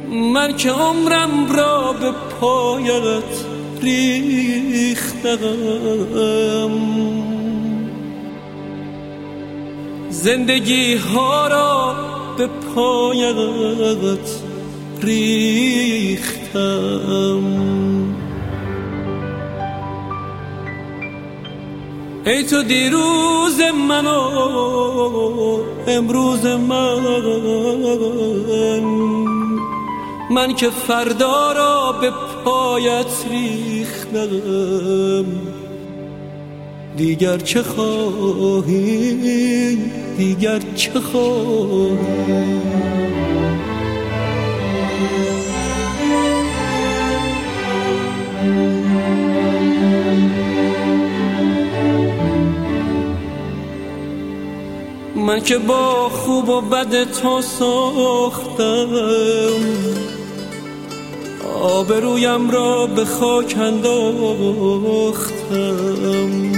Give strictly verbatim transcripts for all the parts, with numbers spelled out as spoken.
من که عمرم را به پایت ریختم، زندگی ها را به پایت ریختم. ای تو دیروز من و امروز من، من که فردا را به پایت ریختم. دیگر چه خواهی، دیگر چه خواهی؟ من که با خوب و بد تو ساختم، آبرویم را به خاک انداختم.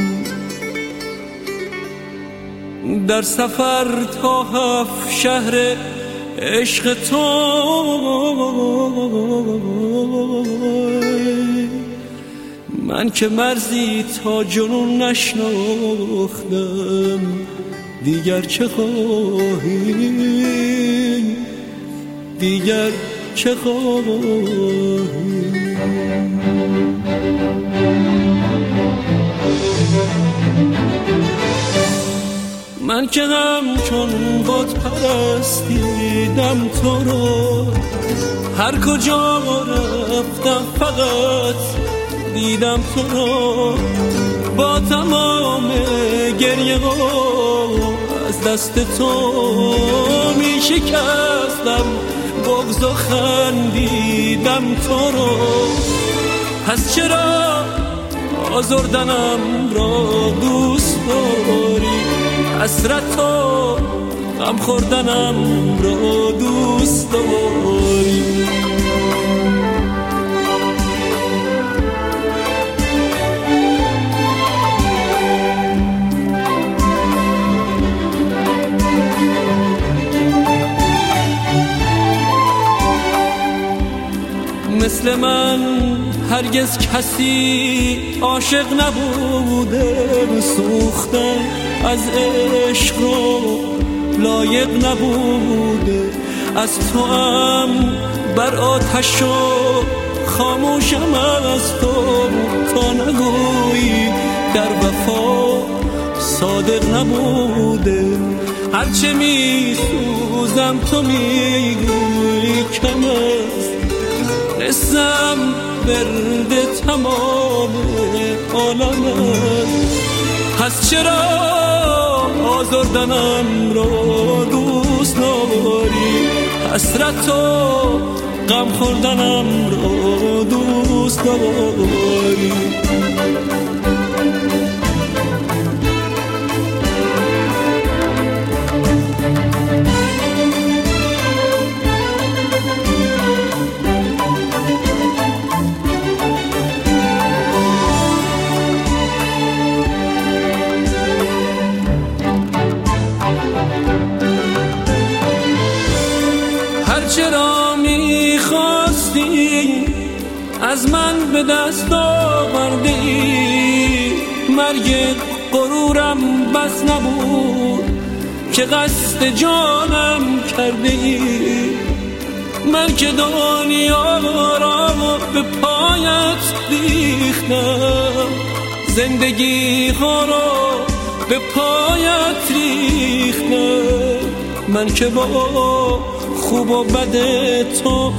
در سفر تا هفت شهر عشق تو، من که مرزی تا جنون نشناختم. دیگر چه خواهی، دیگر چه خواهی؟ من که همچون بت پرستیدم تو رو، هر کجا رفتم فقط دیدم تو رو. با تمام گریه ها از دست تو می شکستم، بغض و خندیدم تو رو. پس چرا آزردنم را دوست داری، حسرت و غم خوردنم را دوست داری؟ مثل من هرگز کسی عاشق نبوده، سوختن از عشق رو لایق نبوده. از تو هم بر آتش و خاموشم از تو، تا نگویی در وفا صادق نبوده. هرچه می سوزم تو میگویی کم است، نسم برد تمام عالمت. پس چرا آزردنم را دوست داری، حسرت و غم خوردنم را دوست داری؟ چرا میخواستی از من به دست آوردی، مرگ غرورم بس نبود که قصد جانم کرده ای. من که دنیا را به پایت ریختم، زندگی ها را به پایت ریختم. من که با خوب و بد تو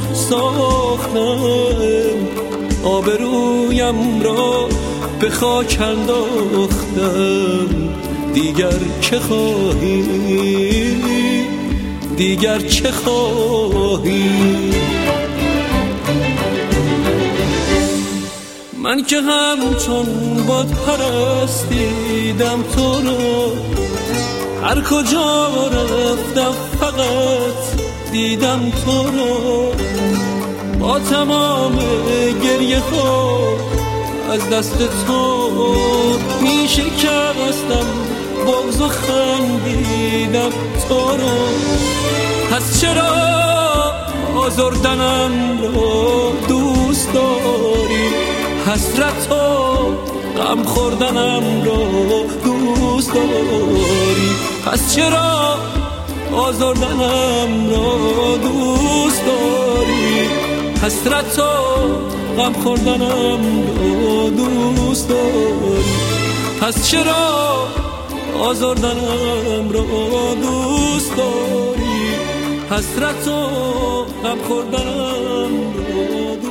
ساختم، آبرویم را به خاک انداختم. دیگر چه خواهی، دیگر چه خواهی؟ من که همچون بت پرستیدم تو رو، هر کجا رفتم فقط دیدم تو رو. با تمام گریه ها از دست تو می شکستم، بغض و خندیدم تو رو. پس چرا آزردنم را دوست داری، حسرت و غم خوردنم را دوست داری. پس چرا آزردنم را دوست داری، حسرت و غم خوردنم را دوست داری. پس چرا آزردنم را دوست داری، حسرت و غم خوردنم را دوست داری.